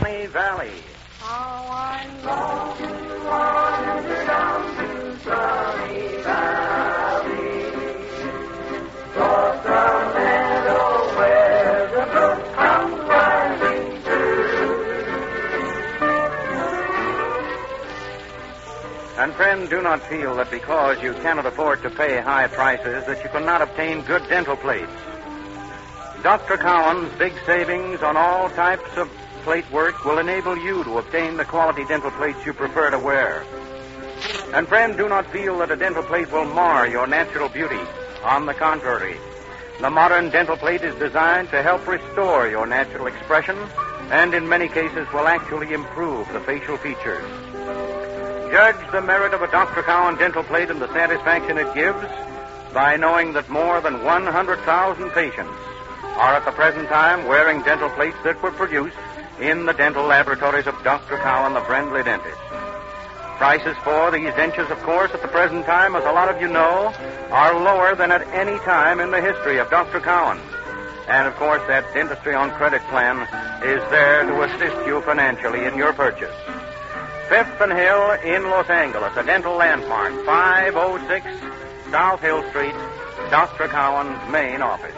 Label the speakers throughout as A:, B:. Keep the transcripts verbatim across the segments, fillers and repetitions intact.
A: Sunny Valley.
B: How I long to wander down to Sunny Valley, across the meadow where the brook comes winding through.
A: And friend, do not feel that because you cannot afford to pay high prices that you cannot obtain good dental plates. Doctor Cowan's big savings on all types of plate work will enable you to obtain the quality dental plates you prefer to wear. And friend, do not feel that a dental plate will mar your natural beauty. On the contrary, the modern dental plate is designed to help restore your natural expression and in many cases will actually improve the facial features. Judge the merit of a Doctor Cowan dental plate and the satisfaction it gives by knowing that more than one hundred thousand patients are at the present time wearing dental plates that were produced in the dental laboratories of Doctor Cowan, the friendly dentist. Prices for these dentures, of course, at the present time, as a lot of you know, are lower than at any time in the history of Doctor Cowan. And, of course, that Dentistry on Credit plan is there to assist you financially in your purchase. Fifth and Hill in Los Angeles, a dental landmark, five oh six South Hill Street, Doctor Cowan's main office.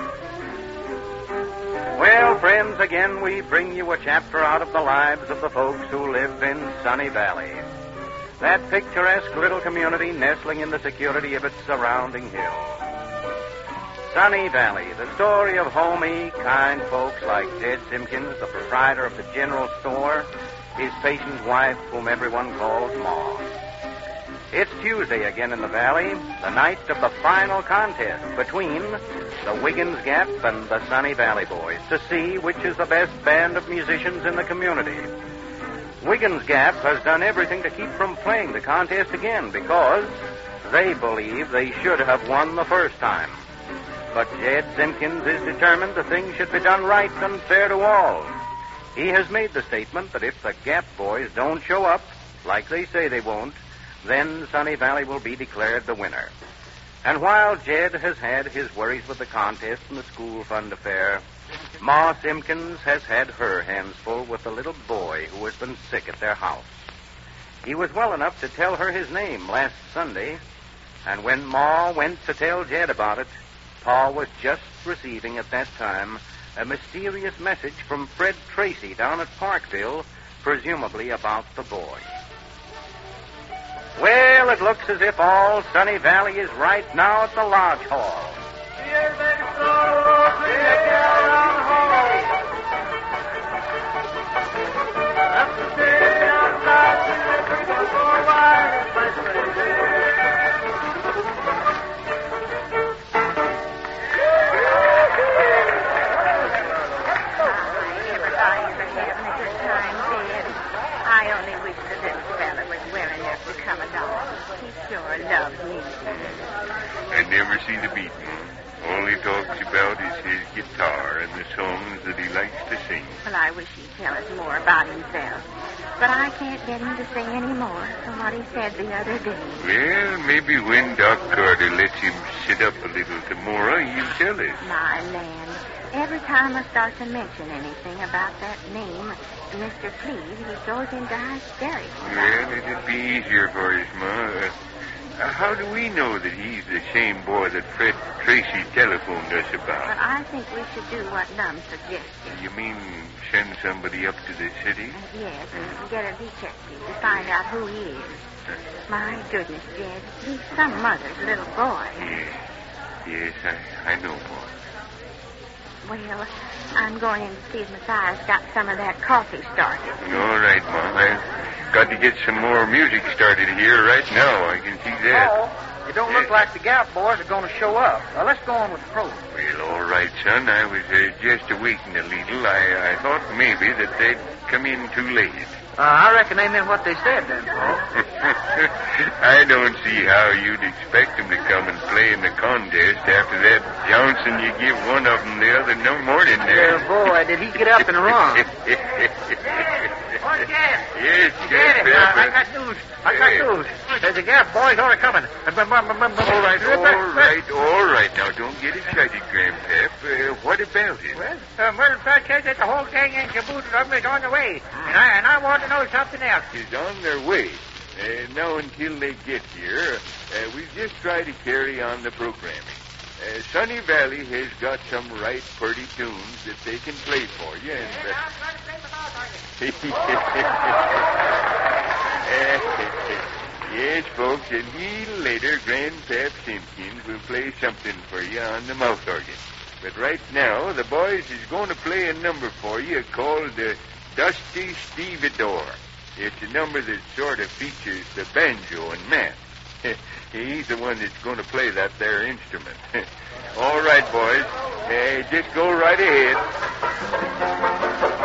A: Well, friends, again we bring you a chapter out of the lives of the folks who live in Sunny Valley. That picturesque little community nestling in the security of its surrounding hills. Sunny Valley, the story of homey, kind folks like Jed Simpkins, the proprietor of the general store, his patient wife, whom everyone calls Ma. It's Tuesday again in the Valley, the night of the final contest between the Wiggins Gap and the Sunny Valley Boys to see which is the best band of musicians in the community. Wiggins Gap has done everything to keep from playing the contest again because they believe they should have won the first time. But Jed Simpkins is determined the thing should be done right and fair to all. He has made the statement that if the Gap Boys don't show up, like they say they won't, then Sunny Valley will be declared the winner. And while Jed has had his worries with the contest and the school fund affair, Ma Simpkins has had her hands full with the little boy who has been sick at their house. He was well enough to tell her his name last Sunday, and when Ma went to tell Jed about it, Pa was just receiving at that time a mysterious message from Fred Tracy down at Parkville, presumably about the boy. Well, it looks as if all Sunny Valley is right now at the Lodge Hall.
B: Here they go, here down home. Up the stairs outside, we go for a while,
C: I only wish the little fella was wearing their Commodore. He sure loves music.
D: I never see the beat, Mom. All he talks about is his guitar and the songs that he likes to sing.
C: Well, I wish he'd tell us more about himself. But I can't get him to sing any more from what he said the other day.
D: Well, maybe when Doc Carter lets him sit up a little tomorrow, he'll tell us.
C: My land. Every time I start to mention anything about that name, Mister Cleve, he goes into hysterics.
D: Well, it'd be easier for us, Ma. Uh, uh, how do we know that he's the same boy that Fred Tracy telephoned us about?
C: But I think we should do what Lum suggested.
D: You mean send somebody up to the city?
C: Uh, yes, and get a detective to find out who he is. My goodness, Jed, he's some mother's little boy.
D: Yes, yes, I, I know, Ma.
C: Well, I'm going in to see if Matthias got some of that coffee started.
D: All right, Mom. I've got to get some more music started here right now. I can see that.
E: Oh, it don't look like the Gap Boys are going to show up. Now, let's go on with the program.
D: Well, all right, son. I was uh, just awaiting a little. I, I thought maybe that they'd come in too late.
E: Uh, I reckon they meant what they said then, Paul.
D: I don't see how you'd expect them to come and play in the contest after that Johnson you give one of them the other no morning there.
E: Yeah, boy, did he get up and run.
B: What's
E: Dad.
D: Yes,
E: Daddy,
D: yes,
E: I, I
D: Pepper.
E: got news. I got news. There's a Gap boys are coming.
D: All right, all right, all right. Now, don't get excited, Grandpap. Uh, what about it?
E: Well, uh, Murder Fred says that the whole gang and caboodle of them is on the way. And I and I want to know something else.
D: Is on their way. Uh, now, until they get here, uh, we just try to carry on the programming. Uh, Sunny Valley has got some right pretty tunes that they can play for you. And, uh... yes, folks, and he later, Grandpap Simpkins will play something for you on the mouth organ. But right now, the boys is going to play a number for you called the uh, Dusty Stevedore. It's a number that sort of features the banjo and Matt. He's the one that's going to play that there instrument. All right, boys. Uh, just go right ahead.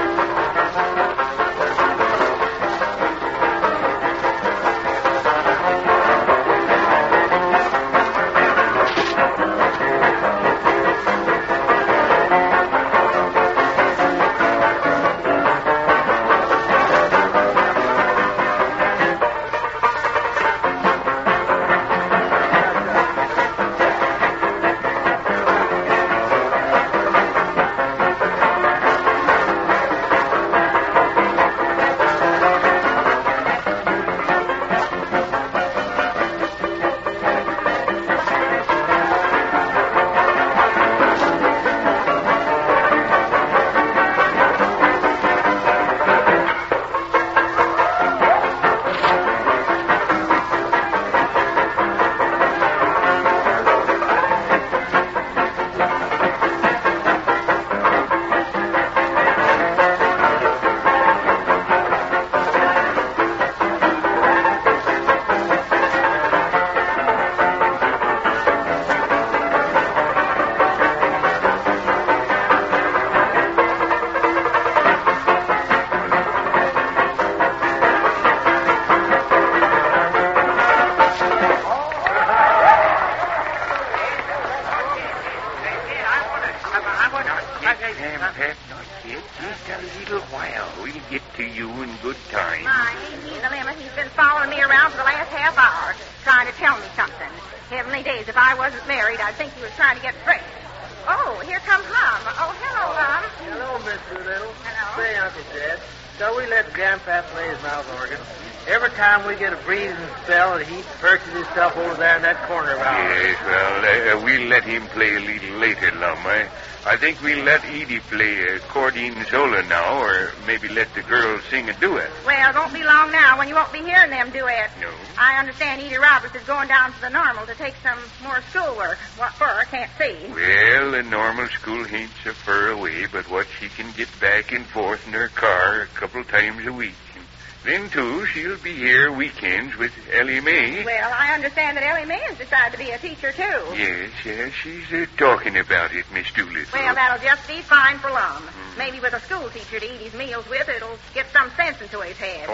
E: We get a breathing spell, and he perches himself over there in that corner of ours.
D: Yes, well, uh, we'll let him play a little later, Lum. I, I think we'll let Edie play a accordion solo now, or maybe let the girls sing a duet.
C: Well, it won't be long now when you won't be hearing them duets.
D: No.
C: I understand Edie Roberts is going down to the normal to take some more schoolwork. What for, I can't see.
D: Well, the normal school ain't so far away, but what she can get back and forth in her car a couple times a week. Then, too, she'll be here weekends with Ellie Mae.
C: Well, I understand that Ellie Mae has decided to be a teacher, too.
D: Yes, yes, she's uh, talking about it, Miss Doolittle.
C: Well, that'll just be fine for Lum. Mm. Maybe with a school teacher to eat his meals with, it'll get some sense into his head.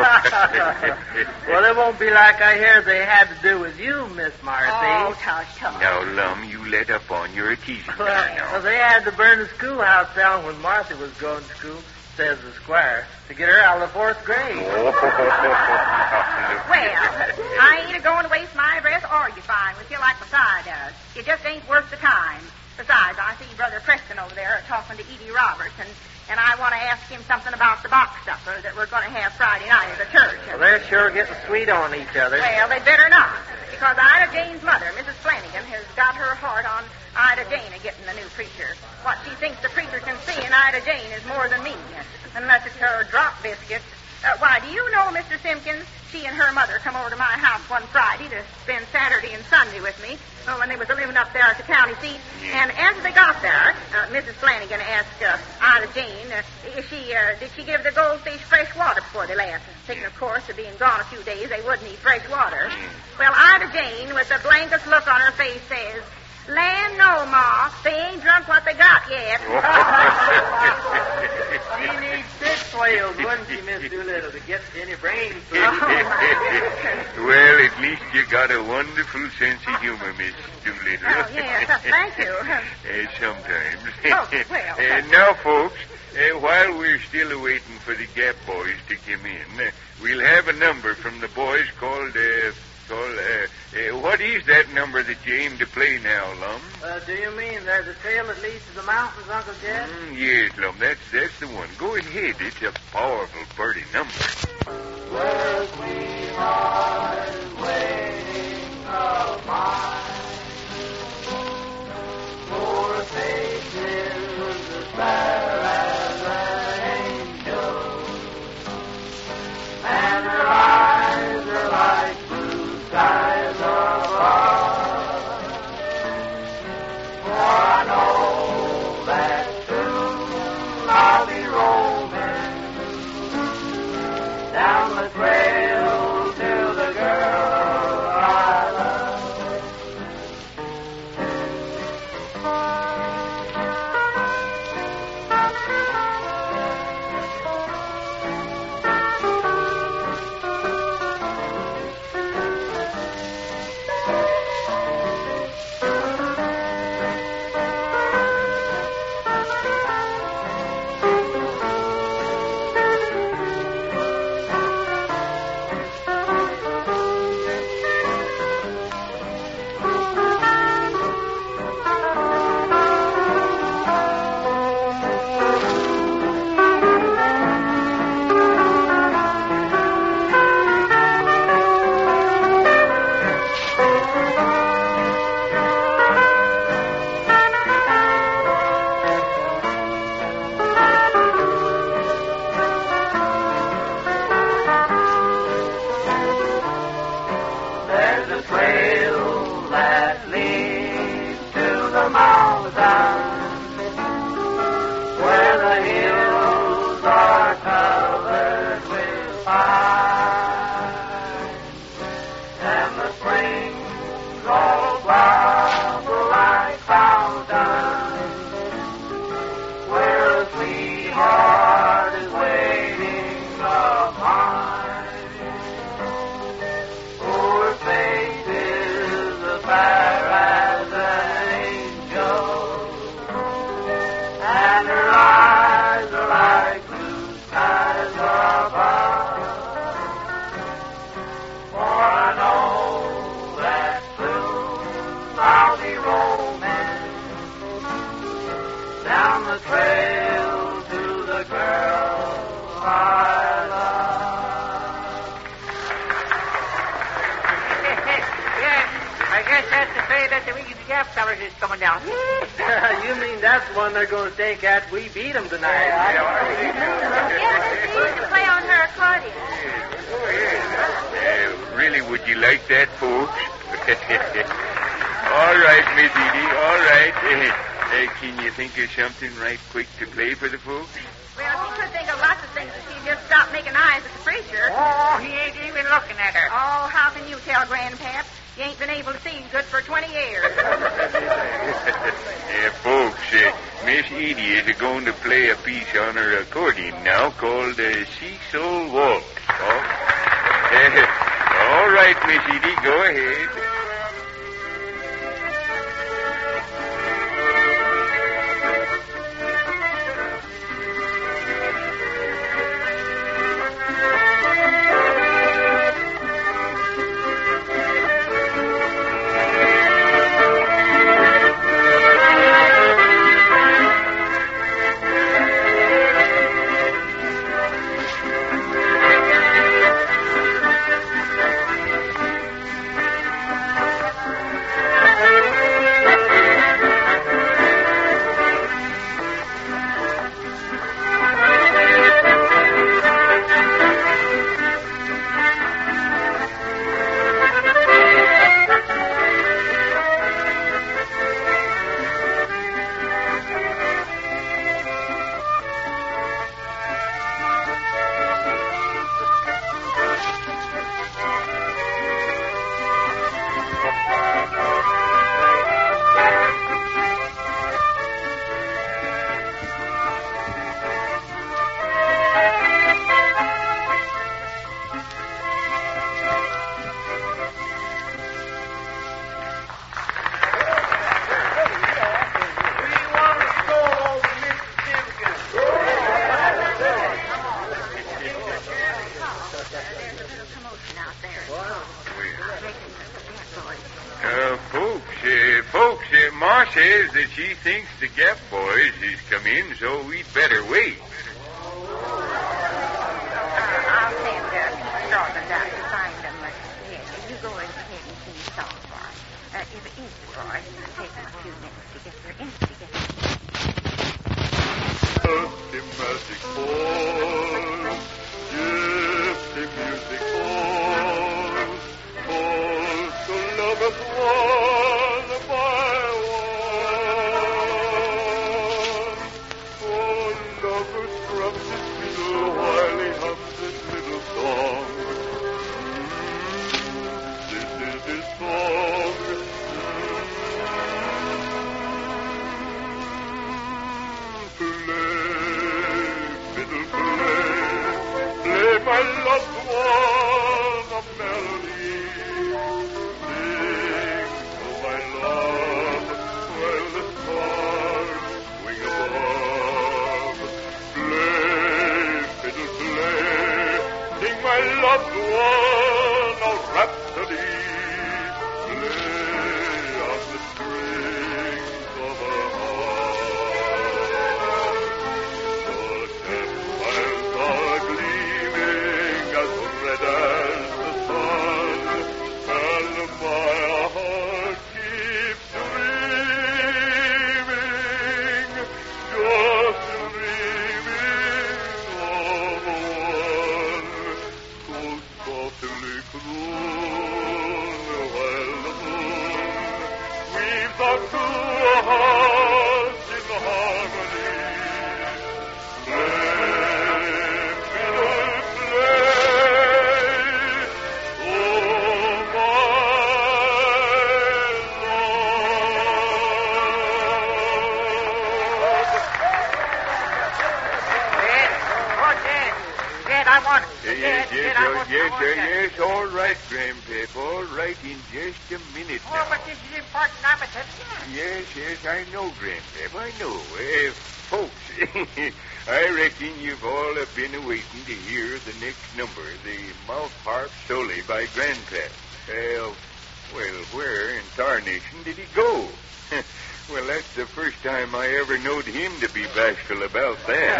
E: Well, it won't be like I hear they had to do with you, Miss Marcy.
C: Oh, tush, tush.
D: Now, Lum, you let up on your teasing.
E: Well,
D: now.
E: well, they had to burn the schoolhouse down when Marcy was going to school, says the squire, to get her out of the fourth grade.
D: Oh.
C: Well, I ain't a-going to waste my breath argufying with you like Messiah does. It just ain't worth the time. Besides, I see Brother Preston over there talking to Edie Roberts, and, and I want to ask him something about the box supper that we're going to have Friday night at the church.
E: Well, they're sure getting sweet on each other.
C: Well, they'd better not, because Ida Jane's mother, Missus Flanagan, has got her heart on Ida Jane a getting the new preacher. What she thinks the preacher can see in Ida Jane is more than me, unless it's her drop biscuit. Uh, why, do you know, Mister Simpkins, she and her mother come over to my house one Friday to spend Saturday and Sunday with me uh, when they was living up there at the county seat. Yeah. And as they got there, uh, Missus Flanagan asked uh, Ida Jane, uh, is she, uh, did she give the goldfish fresh water before they left? Thinking, of course, of being gone a few days, they wouldn't eat fresh water. Mm. Well, Ida Jane, with the blankest look on her face, says, land no, Ma. They ain't drunk what they got yet.
E: She needs six whales, wouldn't she, Miss Doolittle, to get any brains?
D: Well, at least you got a wonderful sense of humor, Miss Doolittle.
C: Oh, yes, uh, thank you.
D: uh, sometimes.
C: Oh, well.
D: uh, now, folks, Uh, while we're still awaiting for the Gap boys to come in, uh, we'll have a number from the boys called, uh, called, uh, uh, what is that number that you aim to play now, Lum?
E: Uh, do you mean there's a trail that leads to the mountains, Uncle Jed?
D: Mm, yes, Lum, that's, that's the one. Go ahead. It's a powerful, pretty number.
B: Where a sweetheart is waiting of mine. For faces as fair as an angel, and her eyes are like blue skies above. For I know that soon I'll be roaming down the trail to the girl I love.
E: You mean that's the one they're going to take at We Beat 'em tonight?
C: Yes, she used to play on her accordion.
D: Uh, really, would you like that, folks? All right, Miss Edie, all right. Uh, uh, can you think of something right quick to play for the folks?
C: Well, she could think of lots of things if she just stopped making eyes at the preacher.
F: Oh, he ain't even looking at her.
C: Oh, how can you tell, Grandpap? You ain't been able to see good for twenty years.
D: Yeah, folks, uh, Miss Edie is going to play a piece on her accordion now called uh, Sea Soul Waltz. Oh. Uh, all right, Miss Edie, go ahead. Ma says that she thinks the Gap boys has come in, so we'd better wait.
C: I'll send uh, Mister Dawson down to find them. Uh, yeah, you go ahead and see Song for us. Uh, if it is the boys, it'll take them a few minutes to get their investigation.
G: The magic balls, yes, the music halls, calls to lovers one by one. Oh, lovers drums his fiddle while he hums his little song. This is his song. My loved one, a melody. Sing, oh my love, while the stars swing above. Play, fiddle, play. Sing, my loved one, a rhapsody. Play on the strings of a harp. The campfires are gleaming as red as the sun, and my heart keeps dreaming, just dreaming of one who softly croon while the moon weaves our two hearts in harmony.
F: I want it.
D: Yes,
F: Yes,
D: yes,
F: yes, I
D: yes,
F: want it.
D: yes,
F: I want
D: yes,
F: it.
D: yes, all right, Grandpap, all right, in just a minute
F: Oh,
D: now.
F: but this is important. I'm a touchdown.
D: Yes, yes, I know, Grandpap, I know. Uh, folks, I reckon you've all have been waiting to hear the next number, the Mouth Harp Solely by Grandpap. Uh, well, where in tarnation did he go? Well, that's the first time I ever knowed him to be bashful about that.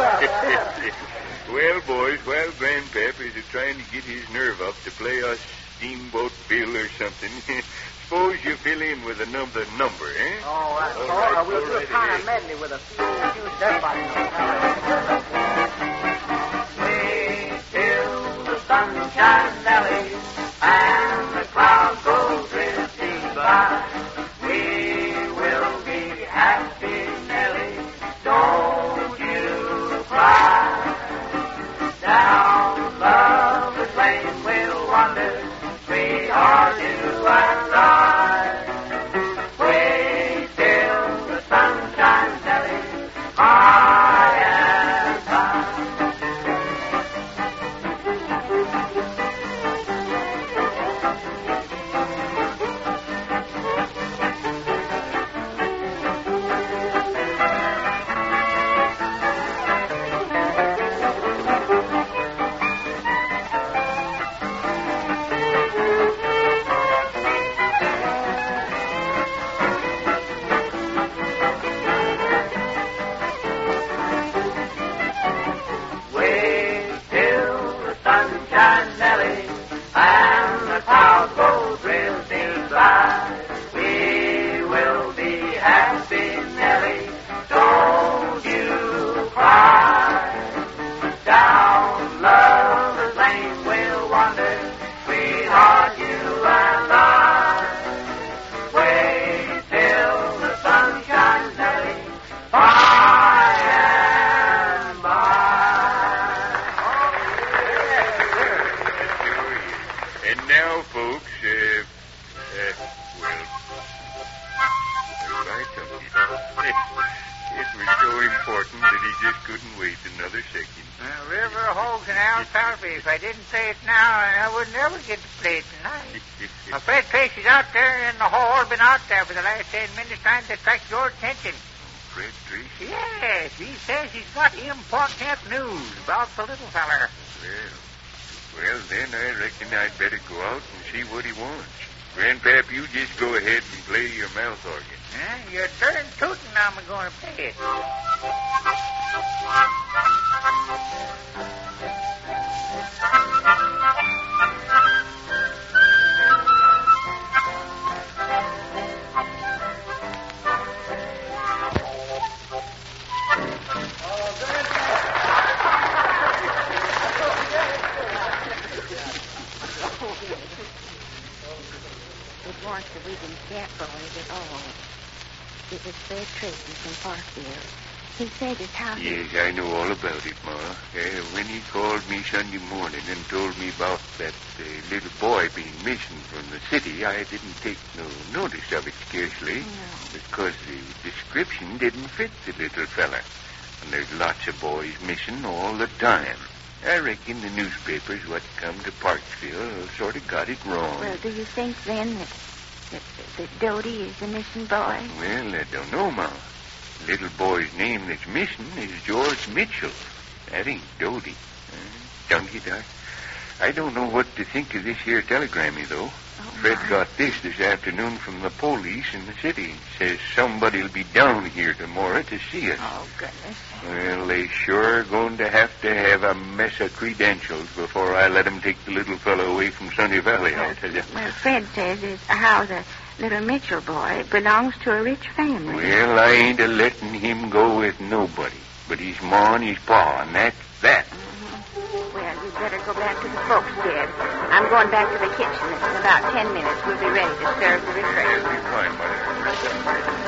D: Well, boys, while Grandpap is trying to get his nerve up to play us Steamboat Bill or something, suppose you fill in with another number, eh?
E: Oh, that's
D: All
E: all
D: right,
E: right. We'll
D: all
E: do a
D: right,
E: kind
D: it
E: of
D: is.
E: medley with a few, few dead bodies.
B: Wait till the sunshine valley and the clouds go drifting by. We will be happy, Nellie. Don't you cry. Down Lover's Lane we'll wander, sweetheart, you and I. Wait till the sun shines, Nellie, high and high. Wait till the sun shines, Nellie, and the clouds go drifting by. We will be happy, Nellie. Don't you cry. Down Lover's Lane we'll wander, sweetheart, you and I. Wait till the sun shines, Nellie, by and by.
D: And now, folks, uh, uh, well, well, I told you. It was so important that he just couldn't wait another second.
F: Uh, River, Hogs, and Alfalfa. If I didn't say it now, I would never get to play it tonight. My Fred Pace is out there in the hall, been out there for the last ten minutes trying to attract your attention.
D: Fred Tracy?
F: Yes, he says he's got important news about the little feller.
D: Well, well, then I reckon I'd better go out and see what he wants. Grandpap, you just go ahead and play your mouth organ.
F: Huh? Your turn tootin', I'm going to play it.
H: It was the Wiggins Gap boys at all. It was Fred Tracy from Parkville. He said his house...
D: Yes, I know all about it, Ma. Uh, when he called me Sunday morning and told me about that uh, little boy being missing from the city, I didn't take no notice of it scarcely.
H: No.
D: Because the description didn't fit the little fella. And there's lots of boys missing all the time. I reckon the newspapers what come to Parksville sort of got it wrong.
H: Well, do you think then that, that, that Dodie is the missing boy?
D: Well, I don't know, Ma. Little boy's name that's missing is George Mitchell. That ain't Dodie. Uh, donkey doc. I don't know what to think of this here telegrammy, though.
H: Oh,
D: Fred
H: my.
D: got this this afternoon from the police in the city. Says somebody'll be down here tomorrow to see us.
H: Oh, goodness.
D: Well, they sure are going to have to have a mess of credentials before I let 'em take the little fellow away from Sunny Valley, I'll tell you.
H: Well, Fred says it's how the little Mitchell boy belongs to a rich family.
D: Well, I ain't a letting him go with nobody. But he's ma and he's pa, and that's that.
H: Mhm. Well, you'd better go back to the folks, Dad. I'm going back to the kitchen. In about ten minutes, we'll be ready to serve the refreshments.
D: Fine, Mother.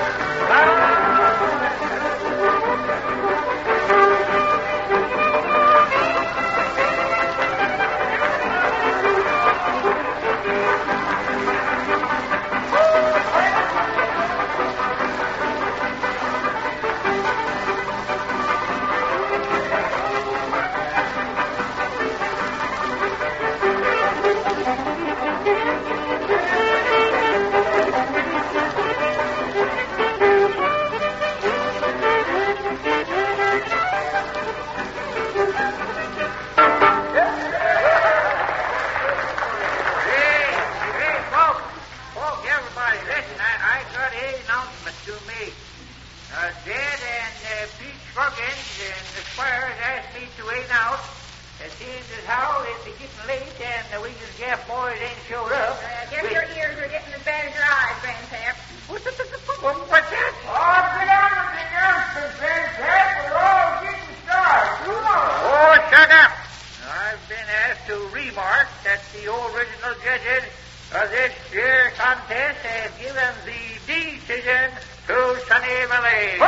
F: Hey, hey, folks. Folks, everybody, listen. I, I got an announcement to make. Uh, Dad and uh, Pete Scruggins and the squires asked me to announce that seeing as how it's getting late and the Wiggins Gap boys ain't showed up.
C: Uh, guess your ears are getting as bad as your eyes, Grandpap.
F: What's that? What's that?
E: Oh, get on with the announcement, Grandpap. We're all getting started. Come on.
F: Oh, shut up. I've been asked to remark that the original judges of this year contest have given the decision to Sunny Valley.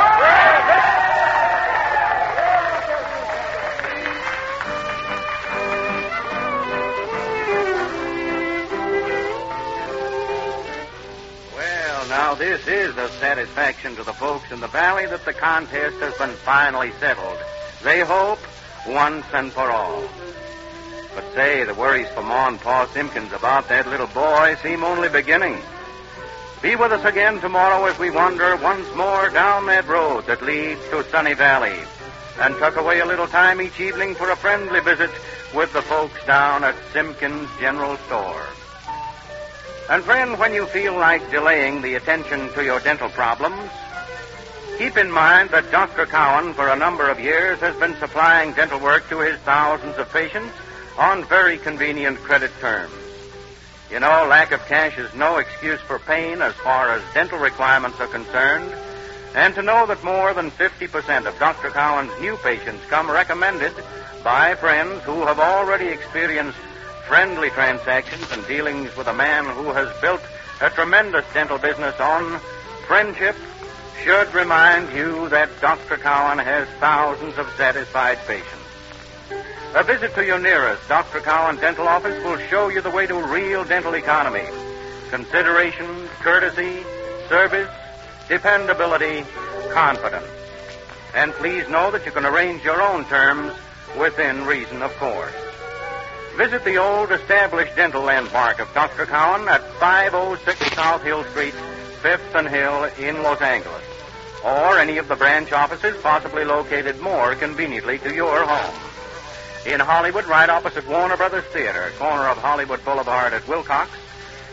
A: Well, now this is a satisfaction to the folks in the valley that the contest has been finally settled. They hope once and for all. But say, the worries for Ma and Pa Simpkins about that little boy seem only beginning. Be with us again tomorrow as we wander once more down that road that leads to Sunny Valley, and tuck away a little time each evening for a friendly visit with the folks down at Simpkins General Store. And friend, when you feel like delaying the attention to your dental problems, keep in mind that Doctor Cowan for a number of years has been supplying dental work to his thousands of patients on very convenient credit terms. You know, lack of cash is no excuse for pain as far as dental requirements are concerned, and to know that more than fifty percent of Doctor Cowan's new patients come recommended by friends who have already experienced friendly transactions and dealings with a man who has built a tremendous dental business on friendship should remind you that Doctor Cowan has thousands of satisfied patients. A visit to your nearest Doctor Cowan dental office will show you the way to real dental economy. Consideration, courtesy, service, dependability, confidence. And please know that you can arrange your own terms within reason, of course. Visit the old established dental landmark of Doctor Cowan at five oh six South Hill Street, fifth and Hill in Los Angeles, or any of the branch offices possibly located more conveniently to your home. In Hollywood, right opposite Warner Brothers Theater, corner of Hollywood Boulevard at Wilcox.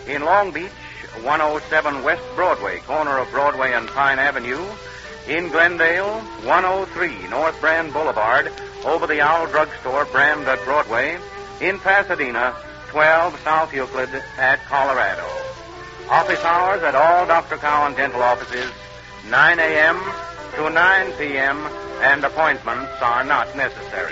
A: In Long Beach, one oh seven West Broadway, corner of Broadway and Pine Avenue. In Glendale, one oh three North Brand Boulevard, over the Owl Drugstore, Brand at Broadway. In Pasadena, twelve South Euclid at Colorado. Office hours at all Doctor Cowan dental offices, nine a.m. to nine p.m., and appointments are not necessary.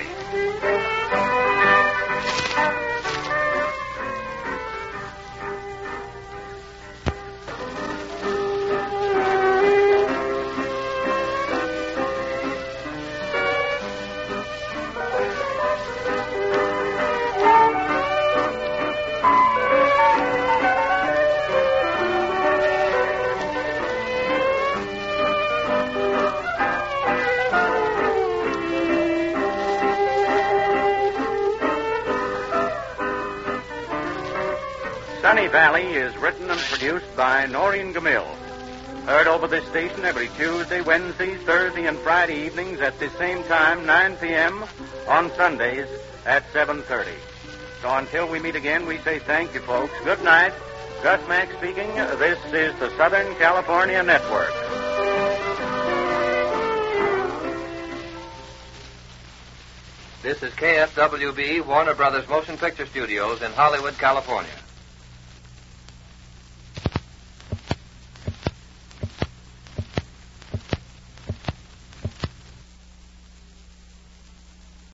A: Sunny Valley is written and produced by Noreen Gamil. Heard over this station every Tuesday, Wednesday, Thursday, and Friday evenings at the same time, nine p.m., on Sundays at seven thirty. So until we meet again, we say thank you, folks. Good night. Gus Mack speaking. This is the Southern California Network.
I: This is K F W B, Warner Brothers Motion Picture Studios in Hollywood, California.